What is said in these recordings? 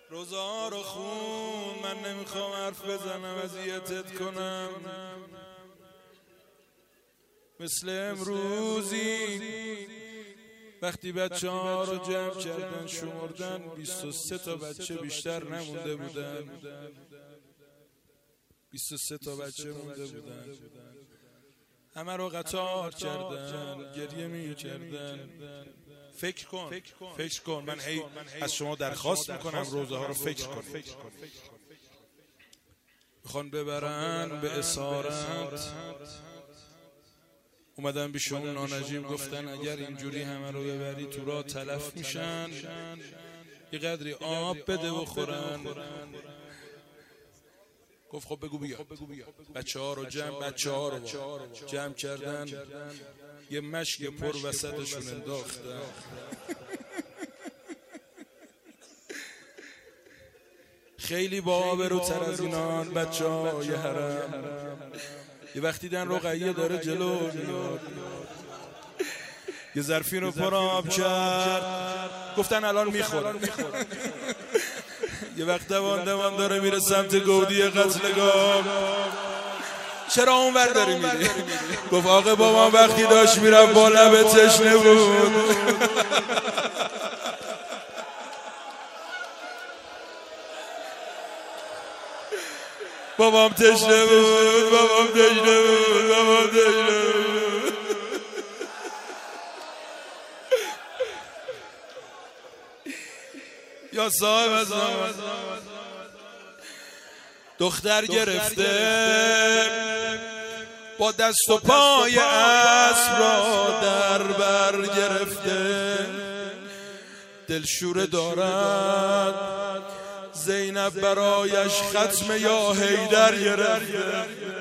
روزه ها رو خون، من نمیخوام حرف بزنم اذیتت کنم. مثل امروزی وقتی بچه ها رو جمع کردن شمردن 23 تا بچه بیشتر نمونده بودن. 23 تا بچه مونده بودن. همه رو قطار کردن، گریه می کردن. فکر کن من از شما درخواست میکنم روزه ها رو فکر کن. میخوان ببرن به اسارت. اومدن بیشون نانجیم گفتن اگر اینجوری همه رو ببری تو راه تلف میشن، یه قدری آب بده بخورن. گفت خب بگو بیا. بچه ها رو جمع کردن، یه مشک پر وسطشون انداختن. خیلی با آبروتر از اینان بچه های حرم. یه وقتی دن رقیه داره جلو میاد، یه ظرفی رو پر آب کرد، گفتن الان میخوره. یه وقت دوان داره میره سمت گودی قتلگاه. چرا اون ور داری میری؟ گفت آقا بابام وقتی داشت میرم با لب تشنه بود. بابام تشنه بود. یا صاحب از دختر گرفته با دست و پای اسب را در بر گرفته. دلشوره دارد زینب برایش ختم یا حیدر گرفته.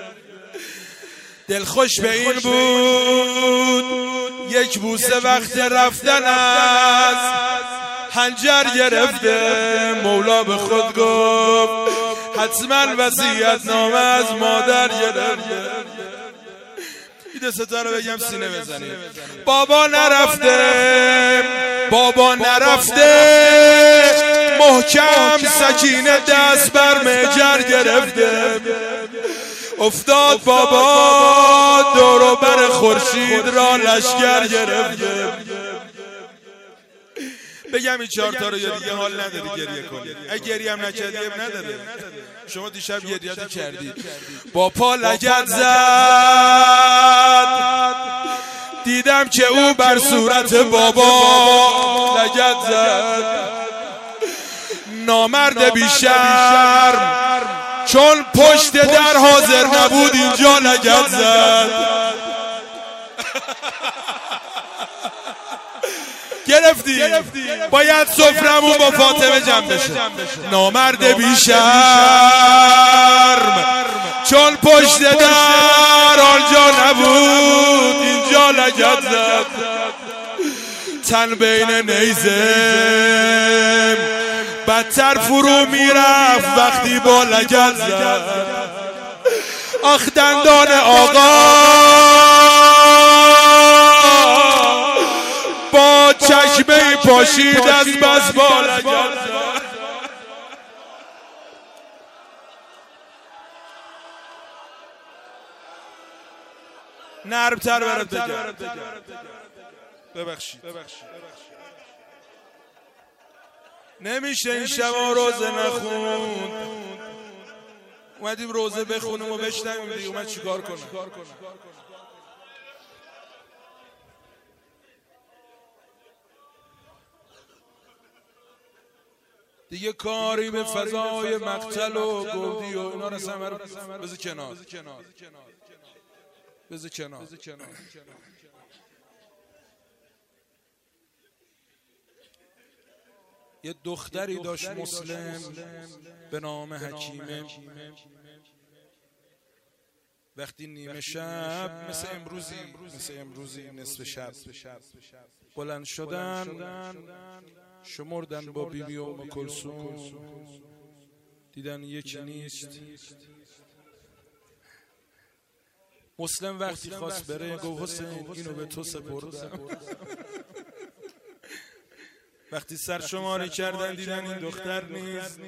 دلخوش به این بود یک بوسه وقت رفتن است. حنجر گرفته مولا به خود گفت حتما وصیت نامه از مادر گرفته. این ستا رو بگم سینه بزنید. بابا نرفته محکم سکینه دست بر مجر گرفته. افتاد بابا دور و بر خورشید را لشکر گرفته. بگم این 4 تا رو یا دیگه حال نداری گریه کنی؟ اگه گریه هم نکردی هم نداره. شما دیشب گریه کردید. با پا لگد زد دیدم که او بر صورت بابا لگد زد. نامرد بیشرم چون پشت در حاضر نبود اینجا لگد زد. گرفتی باید سفرمون با فاطمه جمع بشه. نامرد بیشرم چون پشت در آنجا نبود اینجا لگد زد. تن بین نیزم بدتر فرو میرفت وقتی با لگد زد. آخ دندان آقا با چشمه پاشید از بس با لگد زد. نرمتر برات بگم. ببخشید نمیشه این شبا روزه نخوند. اومدیم روزه بخونیم و بشنویم دیگه. اومد چیکار کنم؟ دیگه کاری به فضای مقتل و گودی و اینا رو سمر بذار کنار. یه دختری داشت مسلم به نام حکیمه. وقتی نیمه شب مثل امروزی نصف شب بلند شدن شمردن با بیبی ام کلثوم، دیدن یکی نیست. مسلم وقتی خواست بره گفت حسین اینو به تو سپردم. وقتی سر شماره کردن دیدن این دختر نیست.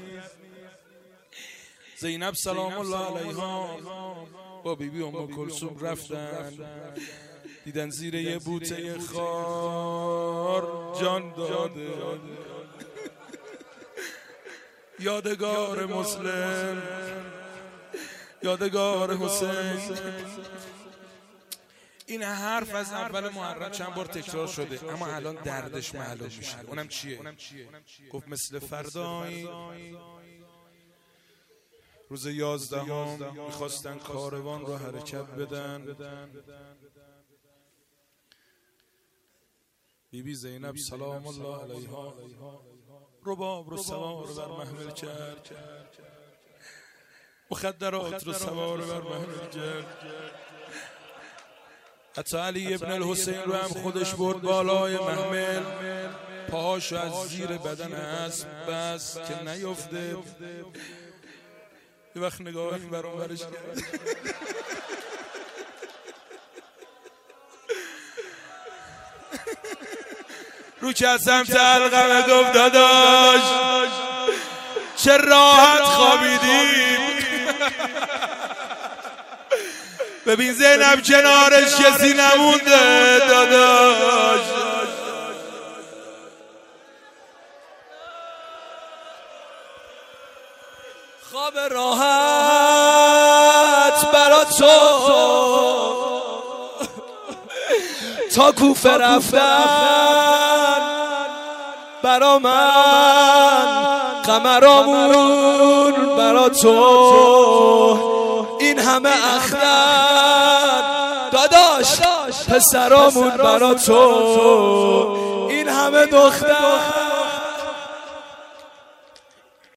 زینب سلام الله علیها با بیبی ام کلثوم رفتن، دیدن زیر یه بوته خار جان داده. یادگار مسلم، یادگار حسین. این حرف از اول محرم چند بار تکرار شده، اما الان دردش معلوم میشه. اونم چیه؟ گفت مثل فردایی روز 11 میخواستن کاروان رو حرکت بدن. بیبی زینب سلام الله علیها رباب رو سوار بر محمل کرد، مخدرات رو سوار بر محمل کرد. حتی علی ابن الحسین رو هم خودش برد بالای محمل، پاهاشو از زیر بدن اسب بس که نیفته. یه وقت نگاه این بر اون برش کرد. رو که از سمت علقمه گفت داداش چه راحت خوابیدیم. ببین زینب کنارش کسی نمونده داداش. خواب راحت برا تو تا کوفه رفتن برا من، قمرامون برا تو، این همه اختر داداش پسرامون برا تو، این همه دختر